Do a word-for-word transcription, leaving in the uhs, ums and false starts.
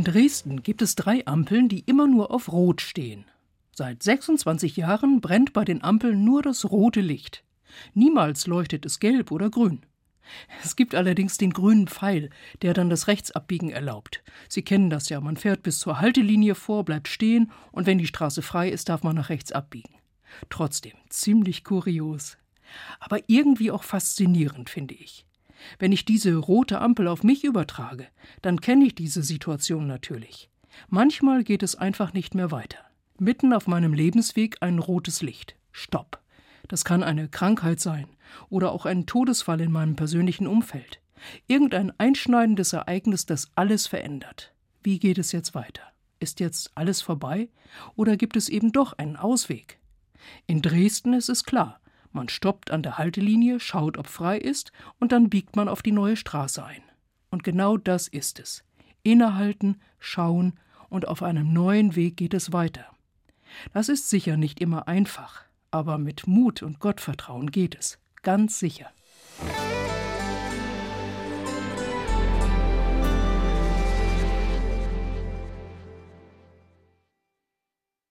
In Dresden gibt es drei Ampeln, die immer nur auf Rot stehen. Seit sechsundzwanzig Jahren brennt bei den Ampeln nur das rote Licht. Niemals leuchtet es gelb oder grün. Es gibt allerdings den grünen Pfeil, der dann das Rechtsabbiegen erlaubt. Sie kennen das ja, man fährt bis zur Haltelinie vor, bleibt stehen und wenn die Straße frei ist, darf man nach rechts abbiegen. Trotzdem, ziemlich kurios. Aber irgendwie auch faszinierend, finde ich. Wenn ich diese rote Ampel auf mich übertrage, dann kenne ich diese Situation natürlich. Manchmal geht es einfach nicht mehr weiter. Mitten auf meinem Lebensweg ein rotes Licht. Stopp. Das kann eine Krankheit sein oder auch ein Todesfall in meinem persönlichen Umfeld. Irgendein einschneidendes Ereignis, das alles verändert. Wie geht es jetzt weiter? Ist jetzt alles vorbei oder gibt es eben doch einen Ausweg? In Dresden ist es klar. Man stoppt an der Haltelinie, schaut, ob frei ist und dann biegt man auf die neue Straße ein. Und genau das ist es. Innehalten, schauen und auf einem neuen Weg geht es weiter. Das ist sicher nicht immer einfach, aber mit Mut und Gottvertrauen geht es. Ganz sicher.